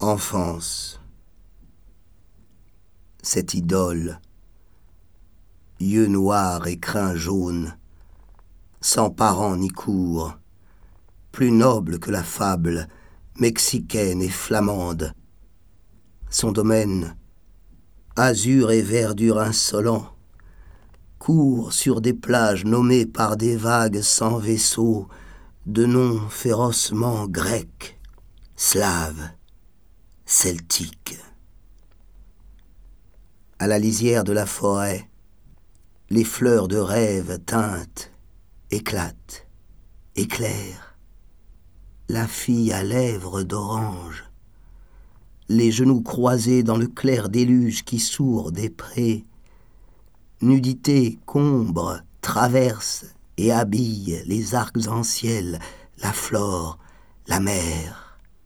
Enfance. Cette idole, yeux noirs et crins jaunes, sans parents ni cour, plus noble que la fable, mexicaine et flamande. Son domaine, azur et verdure insolent, court sur des plages nommées par des vagues sans vaisseau, de noms férocement grecs, slaves, celtiques. À la lisière de la forêt, les fleurs de rêve teintent, éclatent, éclairent. La fille à lèvres d'orange, les genoux croisés dans le clair déluge qui sourd des prés. Nudité combre, traverse et habille les arcs en ciel, la flore, la mer.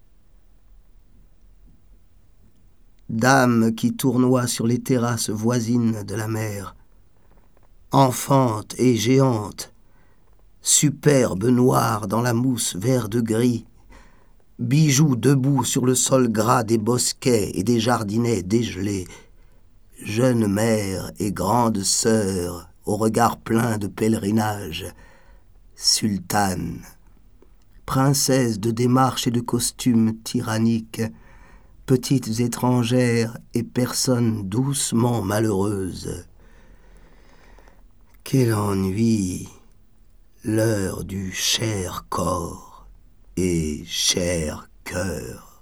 Dame qui tournoie sur les terrasses voisines de la mer, enfante et géante, superbe noire dans la mousse vert de gris, bijoux debout sur le sol gras des bosquets et des jardinets dégelés, jeune mère et grande sœur au regard plein de pèlerinage, sultane, princesse de démarche et de costume tyrannique, petites étrangères et personnes doucement malheureuses. Quel ennui, l'heure du cher corps et cher cœur.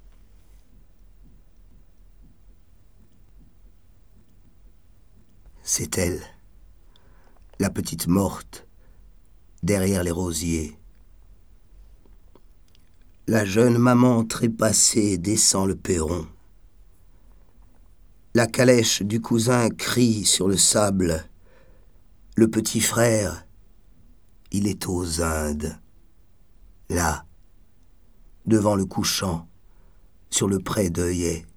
C'est elle, la petite morte, derrière les rosiers. La jeune maman trépassée descend le perron. La calèche du cousin crie sur le sable. Le petit frère, il est aux Indes. Là, devant le couchant, sur le pré d'œillet.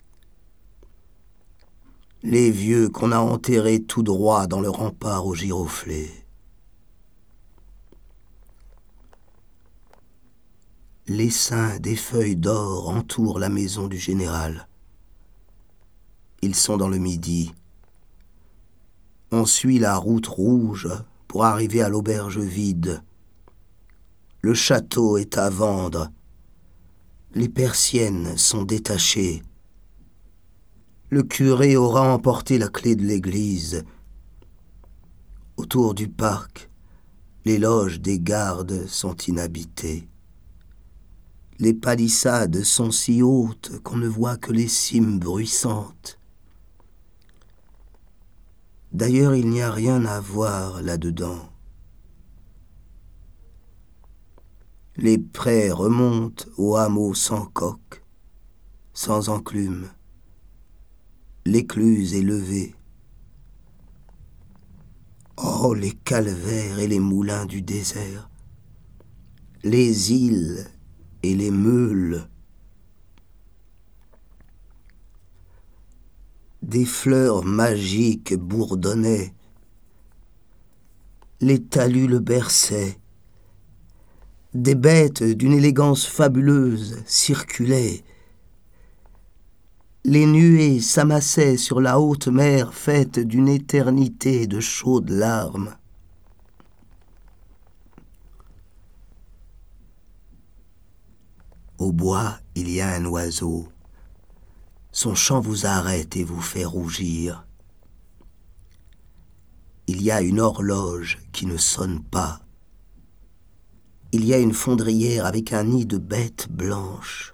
Les vieux qu'on a enterrés tout droit dans le rempart aux giroflées. L'essaim des feuilles d'or entoure la maison du général. Ils sont dans le midi. On suit la route rouge pour arriver à l'auberge vide. Le château est à vendre. Les persiennes sont détachées. Le curé aura emporté la clé de l'église. Autour du parc, les loges des gardes sont inhabitées. Les palissades sont si hautes qu'on ne voit que les cimes bruissantes. D'ailleurs, il n'y a rien à voir là-dedans. Les prés remontent au hameau sans coque, sans enclume. L'écluse est levée. Oh, les calvaires et les moulins du désert, les îles et les meules. Des fleurs magiques bourdonnaient. Les talus le berçaient. Des bêtes d'une élégance fabuleuse circulaient. Les nuées s'amassaient sur la haute mer faite d'une éternité de chaudes larmes. Au bois, il y a un oiseau. Son chant vous arrête et vous fait rougir. Il y a une horloge qui ne sonne pas. Il y a une fondrière avec un nid de bêtes blanches.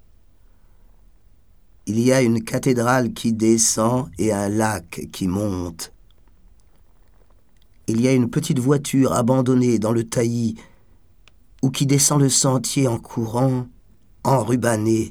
Il y a une cathédrale qui descend et un lac qui monte. Il y a une petite voiture abandonnée dans le taillis ou qui descend le sentier en courant, enrubannée.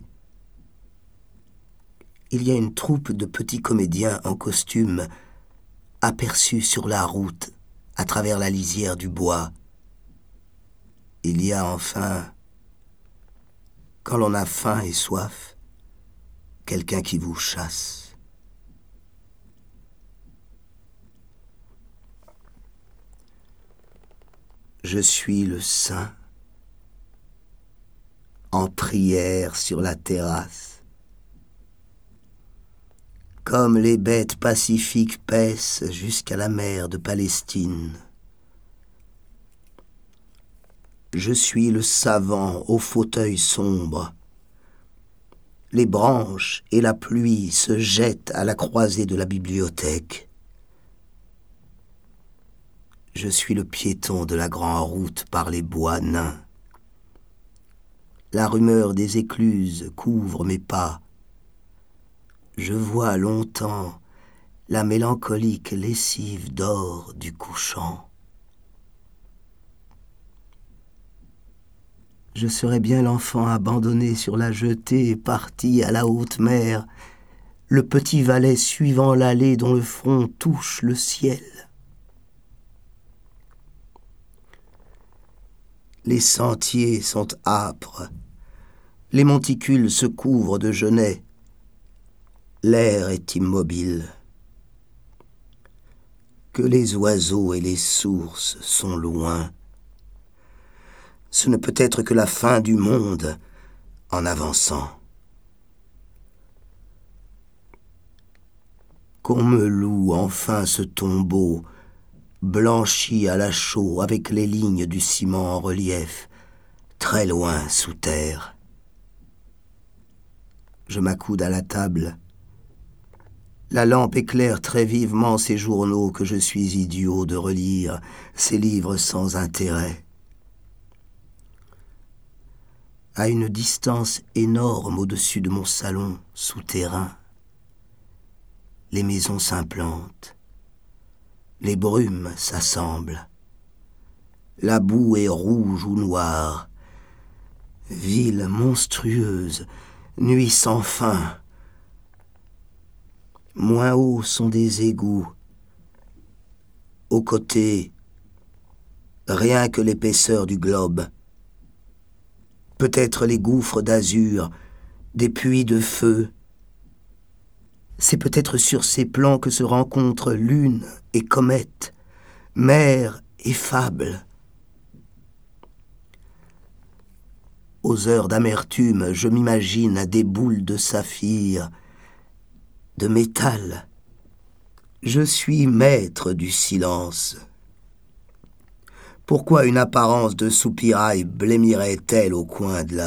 Il y a une troupe de petits comédiens en costume aperçus sur la route à travers la lisière du bois. Il y a enfin, quand l'on a faim et soif, quelqu'un qui vous chasse. Je suis le saint, en prière sur la terrasse. comme les bêtes pacifiques paissent jusqu'à la mer de Palestine. Je suis le savant au fauteuil sombre. Les branches et la pluie se jettent à la croisée de la bibliothèque. Je suis le piéton de la grande route par les bois nains. La rumeur des écluses couvre mes pas. Je vois longtemps la mélancolique lessive d'or du couchant. Je serais bien l'enfant abandonné sur la jetée, parti à la haute mer, le petit valet suivant l'allée dont le front touche le ciel. Les sentiers sont âpres, les monticules se couvrent de genêts, l'air est immobile. Que les oiseaux et les sources sont loin. Ce ne peut être que la fin du monde en avançant. Qu'on me loue enfin ce tombeau, blanchi à la chaux avec les lignes du ciment en relief, très loin sous terre. Je m'accoude à la table. La lampe éclaire très vivement ces journaux que je suis idiot de relire, ces livres sans intérêt. À une distance énorme au-dessus de mon salon souterrain, les maisons s'implantent, les brumes s'assemblent, la boue est rouge ou noire, ville monstrueuse, nuit sans fin. Moins hauts sont des égouts, aux côtés, rien que l'épaisseur du globe. Peut-être les gouffres d'azur, des puits de feu. C'est peut-être sur ces plans que se rencontrent lune et comète, mer et fable. Aux heures d'amertume, je m'imagine des boules de saphir, de métal. Je suis maître du silence. Pourquoi une apparence de soupirail blêmirait-elle au coin de la voûte ?